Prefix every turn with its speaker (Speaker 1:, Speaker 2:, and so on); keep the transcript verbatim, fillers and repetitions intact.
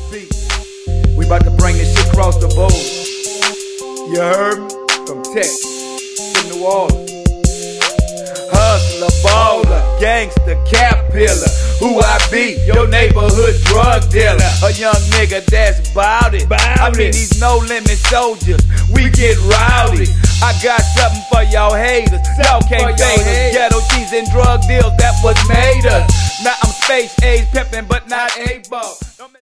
Speaker 1: beat. We about to bring this shit across the board. You heard me? From Texas to New Orleans. Hustler, baller, gangster, cap pillar. Who I be? Your neighborhood drug dealer. A young nigga that's bout it. I mean these no limit soldiers. We get rowdy. I got something for y'all haters. Y'all can't fade us. Ghetto cheese and drug deals, that was made us. Now I'm space age pimpin', but not A-ball.